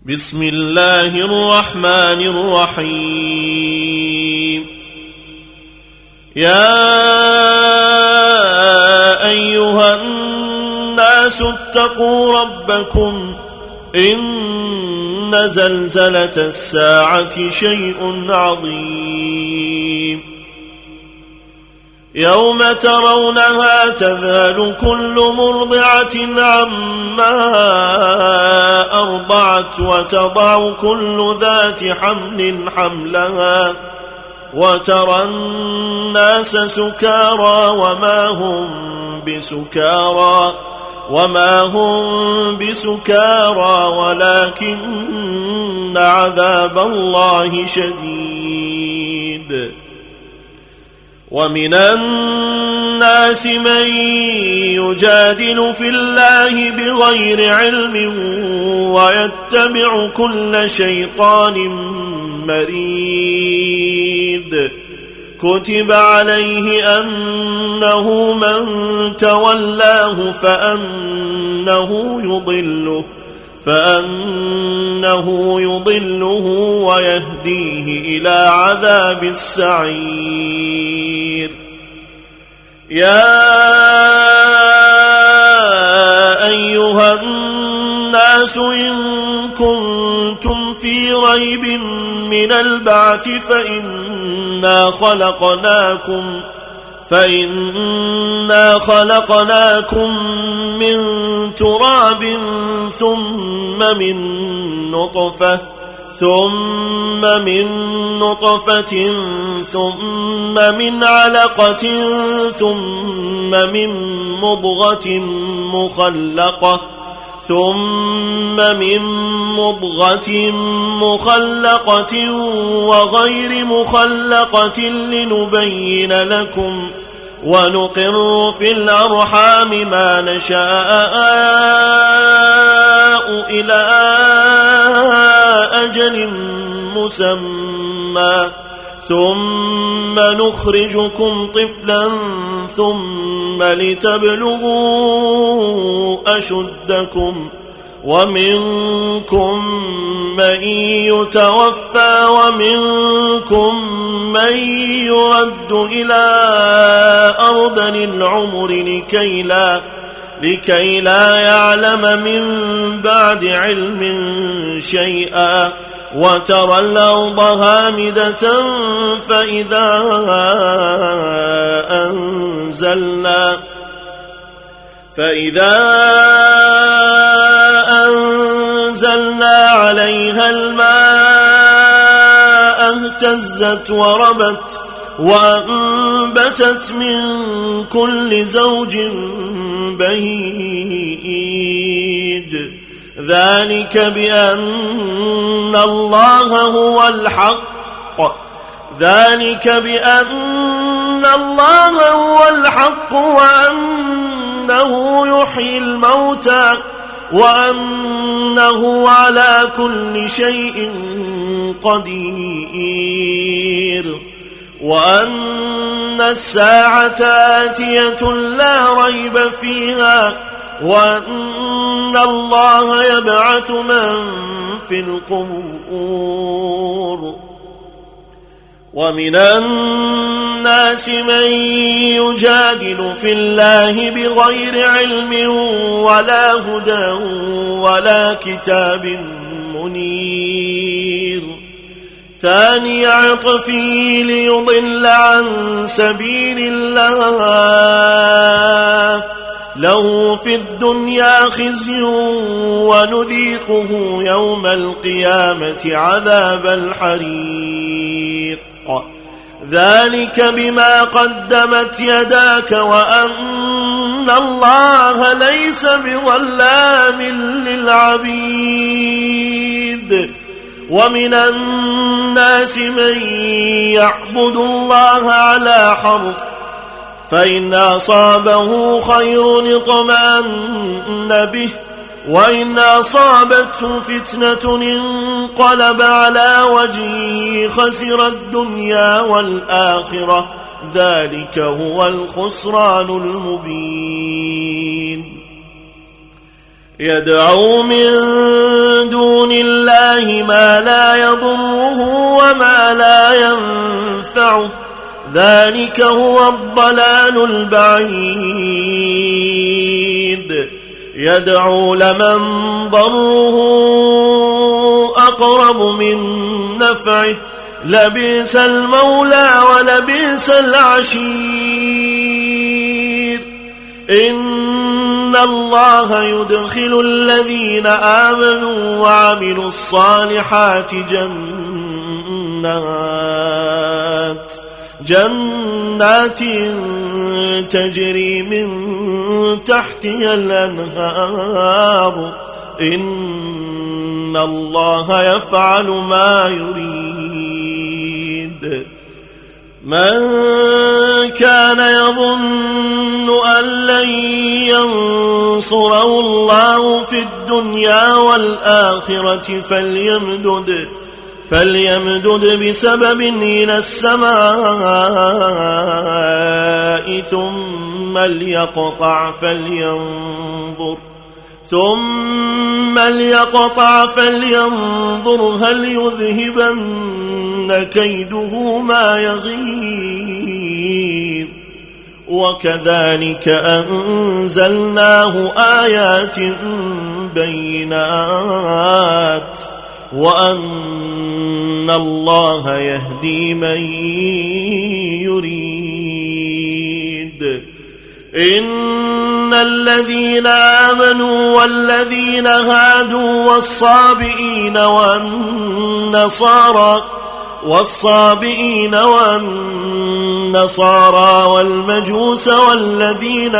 بسم الله الرحمن الرحيم يا أيها الناس اتقوا ربكم إن زلزلة الساعة شيء عظيم يوم ترونها تذهل كل مرضعة عما أرضعت وتضع كل ذات حمل حملها وترى الناس سكارى وما هم بسكارى ولكن عذاب الله شديد ومن الناس من يجادل في الله بغير علم ويتبع كل شيطان مريد كتب عليه أنه من تولاه فأنه يضله ويهديه إلى عذاب السعير يا أيها الناس إن كنتم في ريب من البعث فإنا خلقناكم من تراب ثم من نطفة ثم من علقة ثم من مضغة مخلقة وغير مخلقة لنبين لكم ونقر في الأرحام ما نشاء إلى أجل مسمى ثم نخرجكم طفلا ثم لتبلغوا أشدكم ومنكم من يتوفى ومنكم من يرد إلى أرذل العمر لكي لا يعلم من بعد علم شيئا وترى الأرض هامدة فإذا أنزلنا عليها الماء اهتزت وربت وأنبتت من كل زوج بهيج ذلك بأن الله هو الحق وأنه يحيي الموتى وأنه على كل شيء قدير وأن الساعة آتية لا ريب فيها وأن الله يبعث من في القبور ومن الناس من يجادل في الله بغير علم ولا هدى ولا كتاب منير ثاني عطفه ليضل عن سبيل الله له في الدنيا خزي ونذيقه يوم القيامة عذاب الحريق ذلك بما قدمت يداك وأن الله ليس بظلام للعبيد ومن الناس من يعبد الله على حرف فإن أصابه خير اطمأن به وإن أصابته فتنة انقلب على وجهه خسر الدنيا والآخرة ذلك هو الخسران المبين يدعو من دون الله ما لا يضره وما لا ينفعه ذلك هو الضلال البعيد يدعو لمن ضره أقرب من نفعه لبئس المولى ولبئس العشير إن الله يدخل الذين آمنوا وعملوا الصالحات جنات تجري من تحتها الأنهار إن الله يفعل ما يريد من كان يظن أن لن ينصره الله في الدنيا والآخرة فليمدد بسبب إلى السماء ثم ليقطع فلينظر هل يذهبن كيده ما يغيظ وكذلك أنزلناه آيات بينات وأن الله يهدي من يريد إن الذين آمنوا والذين هادوا والصابئين والنصارى والمجوس والذين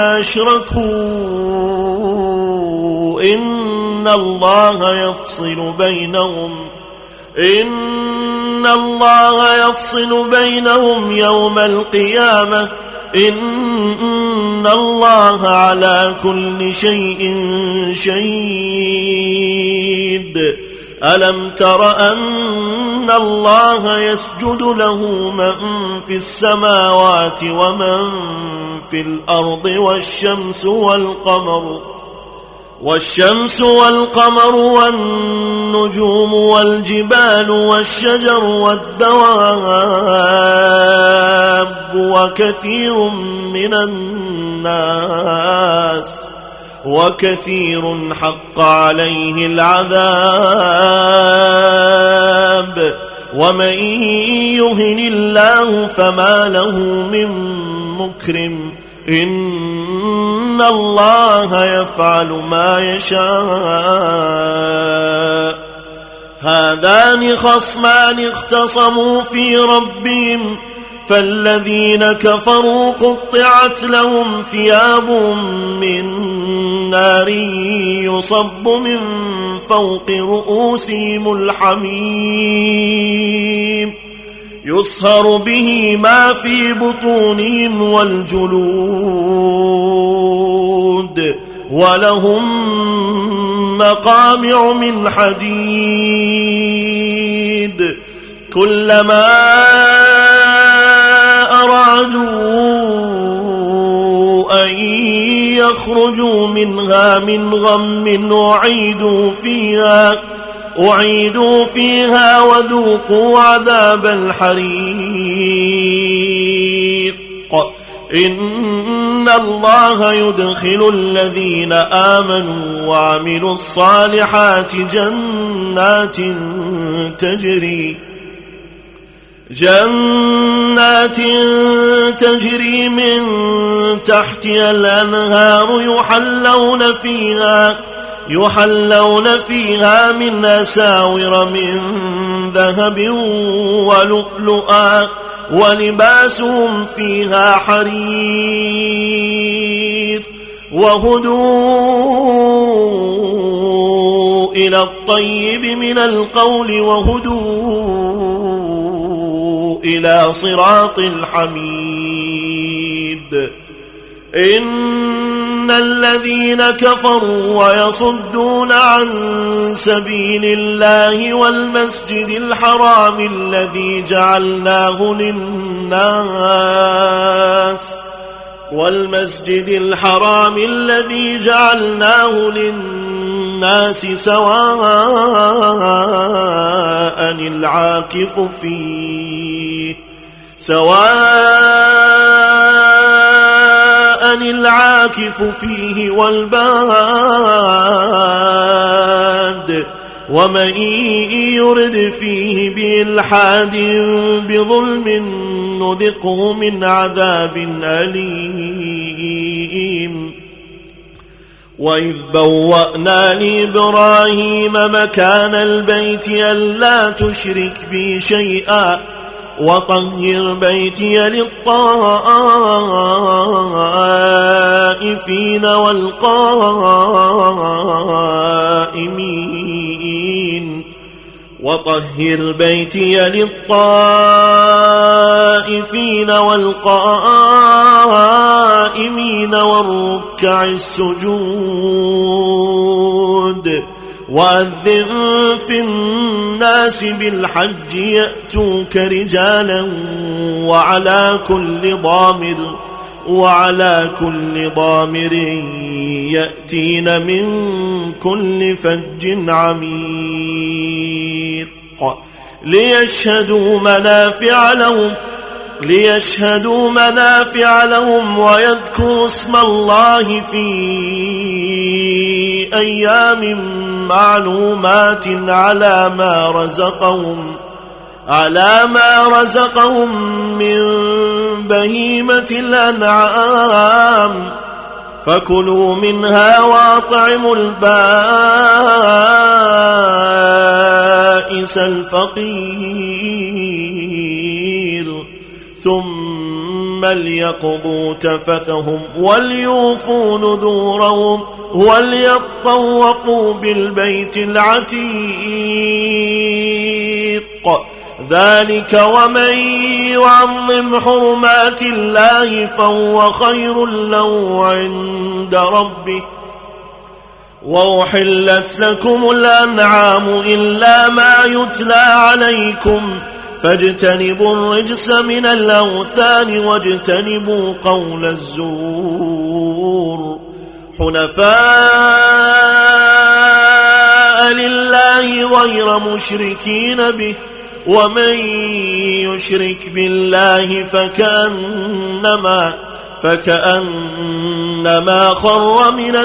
أشركوا إن الله يفصل بينهم يوم القيامة إن الله على كل شيء شهيد ألم تر أن الله يسجد له من في السماوات ومن في الأرض والشمس والقمر والنجوم والجبال والشجر والدواب وكثير حق عليه العذاب ومن يهن الله فما له من مكرم إن الله يفعل ما يشاء هذان خصمان اختصموا في ربهم فالذين كفروا قطعت لهم ثياب من نار يصب من فوق رؤوسهم الحميم يصهر به ما في بطونهم والجلود ولهم مقامع من حديد كلما أرادوا أن يخرجوا منها من غم أعيدوا فيها وذوقوا عذاب الحريق إن الله يدخل الذين آمنوا وعملوا الصالحات جنات تجري من تحتها الأنهار يحلون فيها من أساور من ذهب ولؤلؤا ولباسهم فيها حرير وهدوا إلى الطيب من القول وهدوا إلى صراط الحميد إن الذين كفروا ويصدون عن سبيل الله والمسجد الحرام الذي جعلناه للناس الناس سواء العاكف فيه والباد ومن يرد فيه بإلحاد بظلم نذقه من عذاب أليم. وإذ بوأنا لإبراهيم مكان البيت ألا تشرك بي شيئا وطهر بيتي للطائفين والقائمين والركع السجود. وأذن في الناس بالحج يأتوك رجالا وعلى كل ضامر يأتين من كل فج عميق ليشهدوا منافع لهم ويذكروا اسم الله في أيام معلومات على ما رزقهم من بهيمة الأنعام فكلوا منها وأطعموا البائس الفقير ثم ليقضوا تفثهم وليوفوا نذورهم وليطوفوا بالبيت العتيق. ذلك ومن يعظم حرمات الله فهو خير له عند ربه. وأحلت لكم الأنعام إلا ما يتلى عليكم فاجتنبوا الرجس من الأوثان واجتنبوا قول الزور حنفاء لله غير مشركين به ومن يشرك بالله فكأنما خر من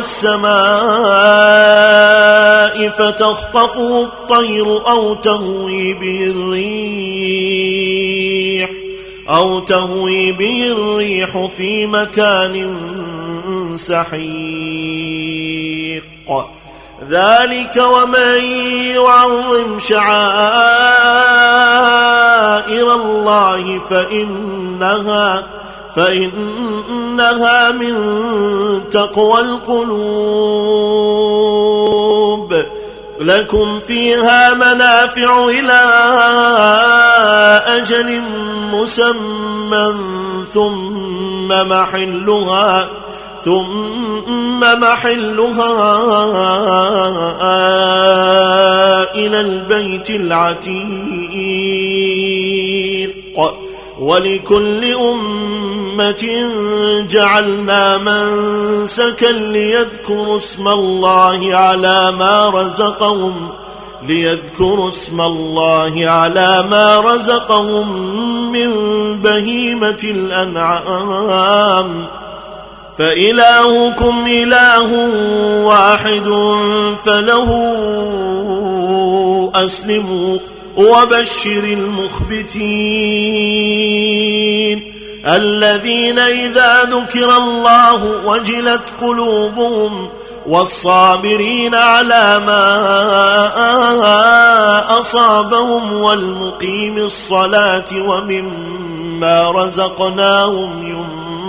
السماء فتخطفه الطير أو تهوي به الريح في مكان سحيق. ذلك ومن يعظم شعائر الله فإنها من تقوى القلوب. لكم فيها منافع إلى أجل مسمى ثم محلها إلى البيت العتيق. ولكل أمة جعلنا منسكا ليذكروا اسم الله على ما رزقهم من بهيمة الأنعام فإلهكم إله واحد فله أسلموا وبشر المخبتين الذين إذا ذكر الله وجلت قلوبهم والصابرين على ما أصابهم والمقيم الصلاة ومما رزقناهم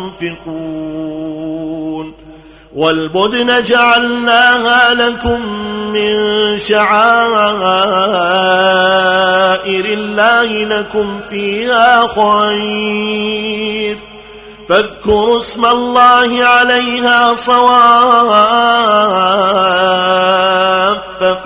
ينفقون. والبدن جعلناها لكم من شعائر الله لكم فيها خير فاذكروا اسم الله عليها صواف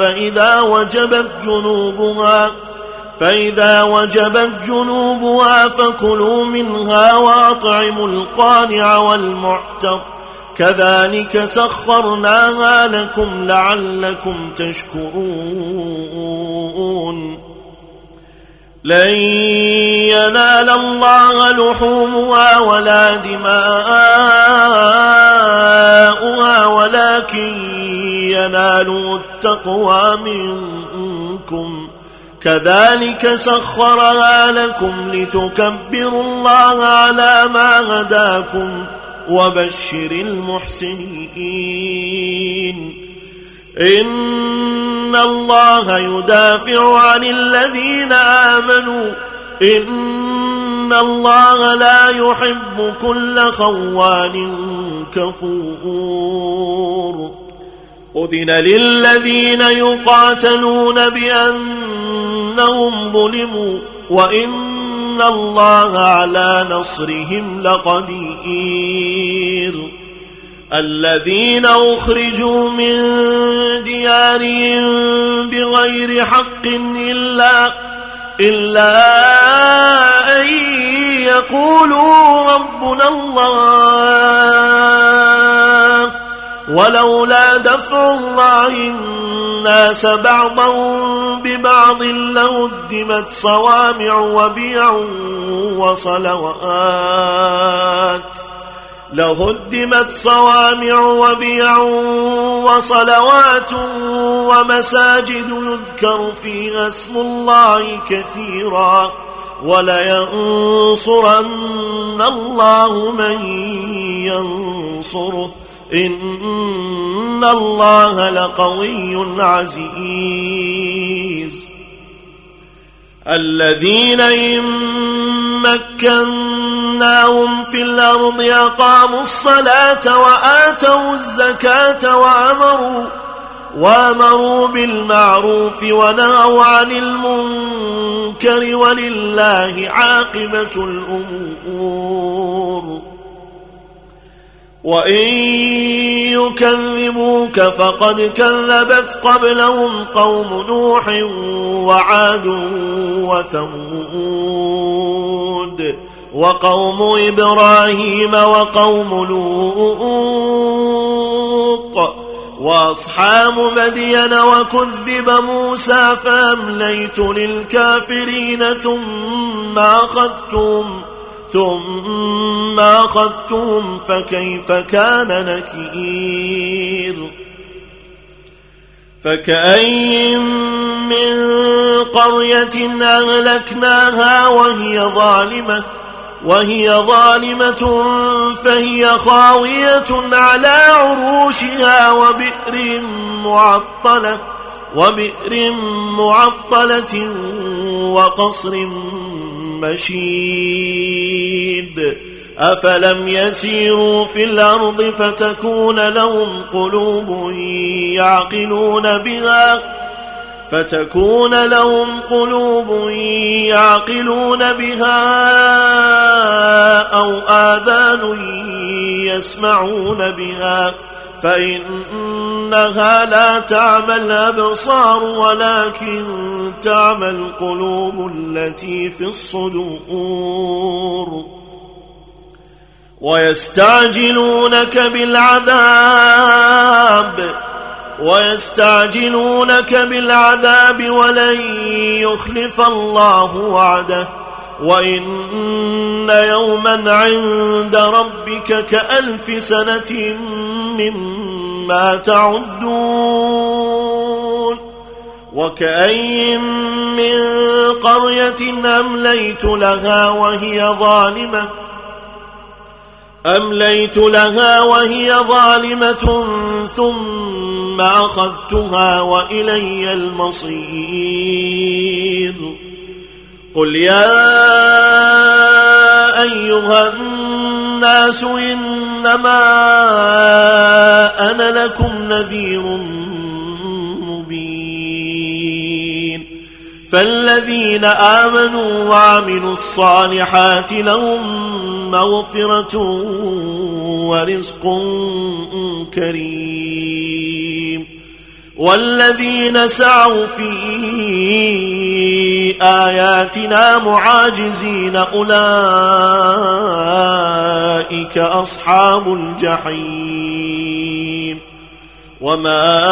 فإذا وجبت جنوبها فكلوا منها وأطعموا القانع كذلك سخرناها لكم لعلكم تشكرون لن ينال الله لحومها ولا دماؤها ولكن يناله التقوى منكم كذلك سخرها لكم لتكبروا الله على ما هداكم وبشر المحسنين إن الله يدافع عن الذين آمنوا إن الله لا يحب كل خوان كفور أذن للذين يقاتلون بأنهم ظلموا وإن الله على نصرهم لقدير الذين أخرجوا من ديارهم بغير حق إلا أن يقولوا ربنا الله ولولا دفع الله الناس بعضهم ببعض لهدمت صوامع وبيع وصلوات ومساجد يذكر فيها اسم الله كثيرا ولينصرن الله من ينصره إن الله لقوي عزيز الذين إن مكناهم في الأرض أقاموا الصلاة وآتوا الزكاة وأمروا بالمعروف ونهوا عن المنكر ولله عاقبة الأمور وإن يكذبوك فقد كذبت قبلهم قوم نوح وعاد وثمود وقوم إبراهيم وقوم لوط وأصحاب مدين وكذب موسى فأمليت للكافرين ثم أخذتهم فكيف كان نكير فكأين من قرية أهلكناها وهي ظالمة فهي خاوية على عروشها وبئر معطلة وقصر مشيد أفلم يسيروا في الأرض فتكون لهم قلوب يعقلون بها أو آذان يسمعون بها فإنها لا تعمى الأبصار ولكن تعمى القلوب التي في الصدور ويستعجلونك بالعذاب ولن يخلف الله وعده وإن يوما عند ربك كألف سنة مما تعدون وكأين من قرية أمليت لها وهي ظالمة ثم أخذتها وإلي المصير قل يا أيها الناس إنما أنا لكم نذير مبين فالذين آمنوا وعملوا الصالحات لهم مغفرة ورزق كريم والذين سعوا في آياتنا معاجزين أولئك أصحاب الجحيم. وما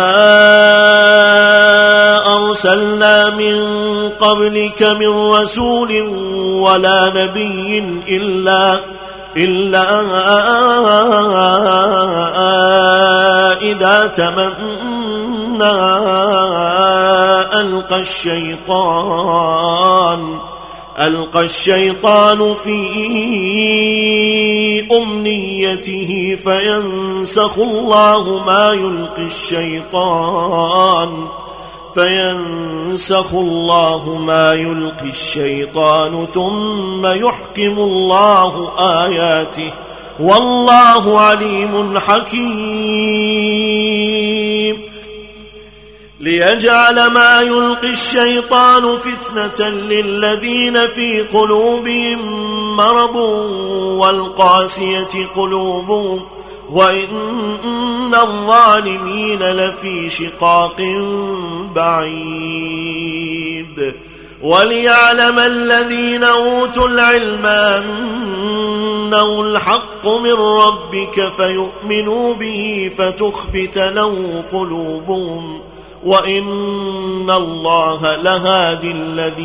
أرسلنا من قبلك من رسول ولا نبي إلا إذا تمنى ألقى الشيطان في أمنيته فينسخ الله ما يلقي الشيطان ثم يحكم الله آياته والله عليم حكيم. ليجعل ما يلقي الشيطان فتنة للذين في قلوبهم مرض والقاسية قلوبهم وإن الظالمين لفي شقاق بعيد. وليعلم الذين أوتوا العلم أنه الحق من ربك فيؤمنوا به فتخبت له قلوبهم وإن الله لهادي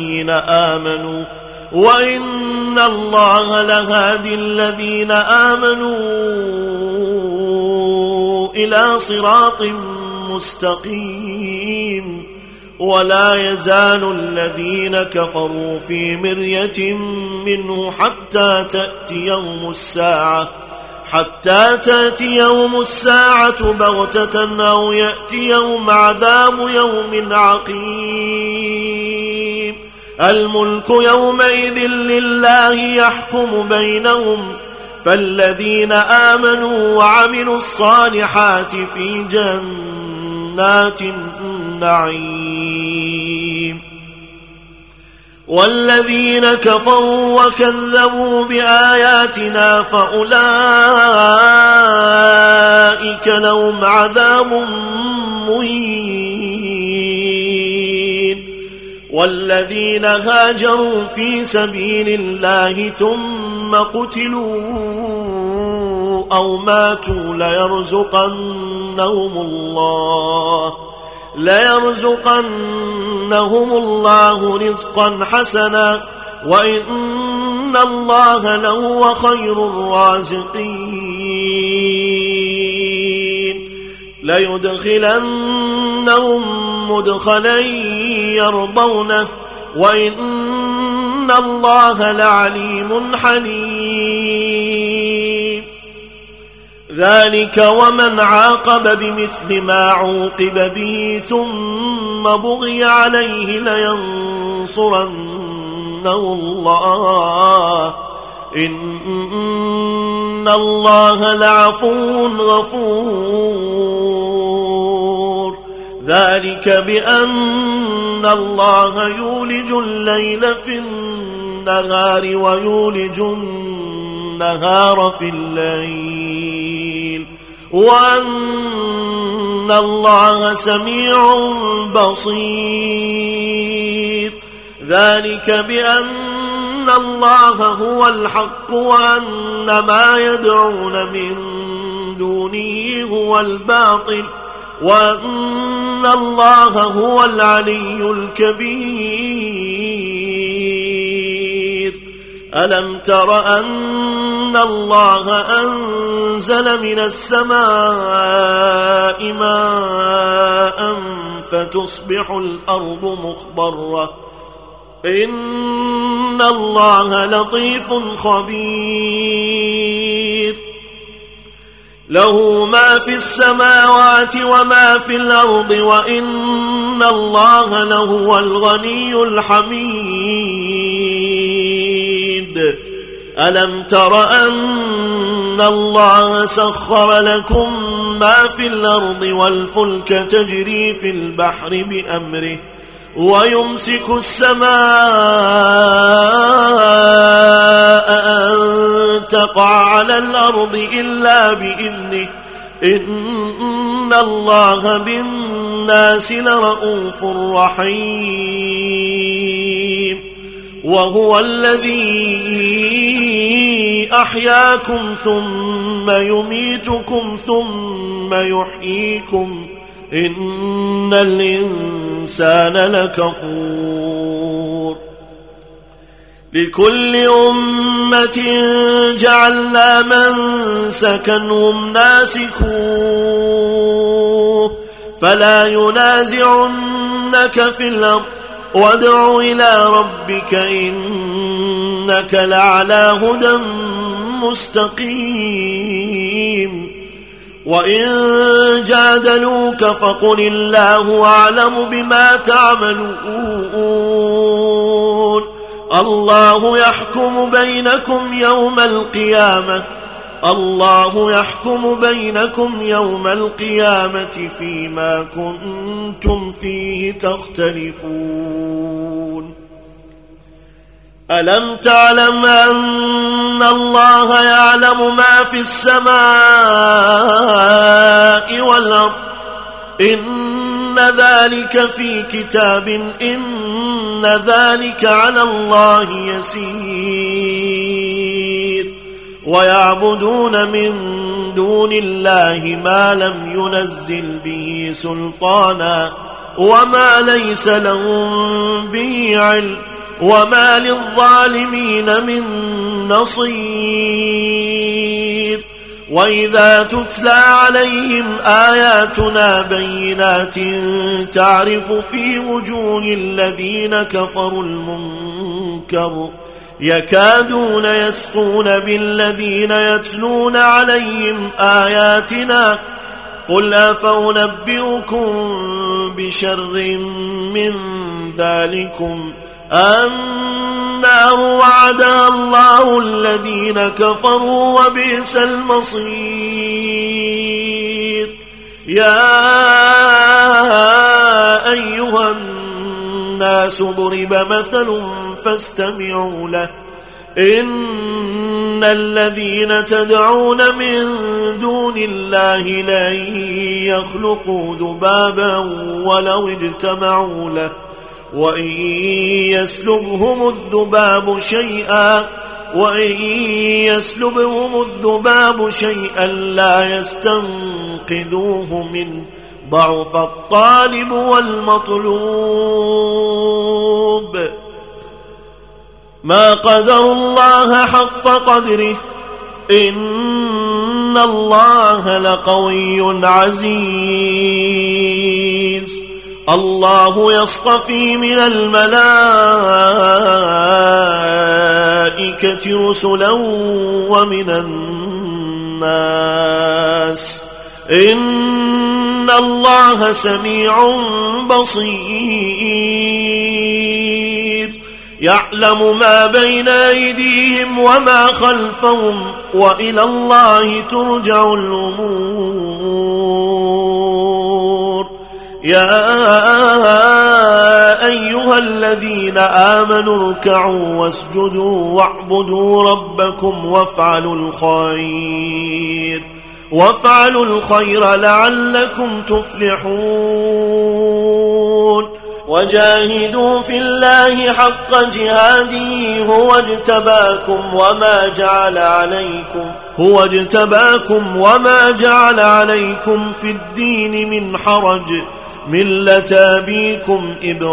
الذين آمنوا إلى صراط مستقيم. ولا يزال الذين كفروا في مرية منه حتى تأتي يوم الساعة بغتة أو يأتيهم عذاب يوم عقيم. الملك يومئذ لله يحكم بينهم فالذين آمنوا وعملوا الصالحات في جنات النعيم. والذين كفروا وكذبوا بآياتنا فأولئك لهم عذاب مهين. والذين هاجروا في سبيل الله ثم قتلوا أو ماتوا ليرزقنهم الله رزقا حسنا وإن الله لهو خير الرازقين. ليدخلنهم مدخلا يرضونه وإن الله لعليم حليم. ذلك ومن عاقب بمثل ما عوقب به ثم بغي عليه لينصرنه الله إن الله لعفو غفور. ذلك بأن الله يولج الليل في النهار ويولج النهار في الليل وأن الله سميع بصير. ذلك بأن الله هو الحق وأن ما يدعون من دونه هو الباطل وأن الله هو العلي الكبير. ألم تر أن الله أنزل من السماء ماء فتصبح الأرض مخضرة إن الله لطيف خبير. له ما في السماوات وما في الأرض وإن الله لهو الغني الحميد. ألم تر أن الله سخر لكم ما في الأرض والفلك تجري في البحر بأمره ويمسك السماء أن تقع على الأرض إلا بإذنه إن الله بالناس لرؤوف رحيم وهو الذي أحياكم ثم يميتكم ثم يحييكم إن الإنسان لكفور لكل أمة جعلنا منسكا هم ناسكوه فلا ينازعنك في الأرض وادع إلى ربك إنك لعلى هدى مستقيم وإن جادلوك فقل الله أعلم بما تعملون الله يحكم بينكم يوم القيامة فيما كنتم فيه تختلفون ألم تعلم أن الله يعلم ما في السماء والأرض إن ذلك في كتاب إن ذلك على الله يسير ويعبدون من دون الله ما لم ينزل به سلطانا وما ليس لهم به علم وما للظالمين من نصير وإذا تتلى عليهم آياتنا بينات تعرف في وجوه الذين كفروا المنكر يكادون يسقون بالذين يتلون عليهم آياتنا قل أفأنبئكم بشر من ذلكم النار وعدها الله الذين كفروا وبئس المصير يا أيها الناس ضرب مثل فاستمعوا له إن الذين تدعون من دون الله لن يخلقوا ذبابا ولو اجتمعوا له وإن يسلبهم الذباب شيئا لا يستنقذوه منه ضعف الطالب والمطلوب ما قدروا الله حق قدره إن الله لقوي عزيز الله يصطفي من الملائكة رسلا ومن الناس إن الله سميع بصير يعلم ما بين أيديهم وما خلفهم وإلى الله ترجع الأمور يا أيها الذين آمنوا اركعوا واسجدوا واعبدوا ربكم وافعلوا الخير لعلكم تفلحون وجاهدوا في الله حق جهاده هو اجتباكم وما جعل عليكم في الدين من حرج ملة أبيكم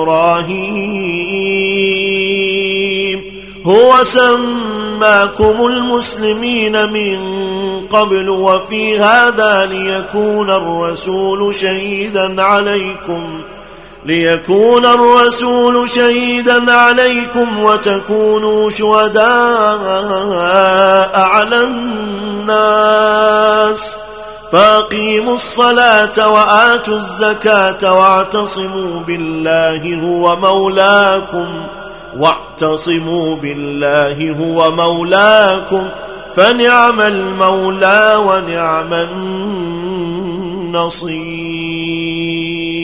إبراهيم هو سماكم المسلمين من قبل وفي هذا ليكون الرسول شهيدا عليكم وتكونوا شهداء على الناس فأقيموا الصلاة وآتوا الزكاة واعتصموا بالله هو مولاكم فنعم المولى ونعم النصير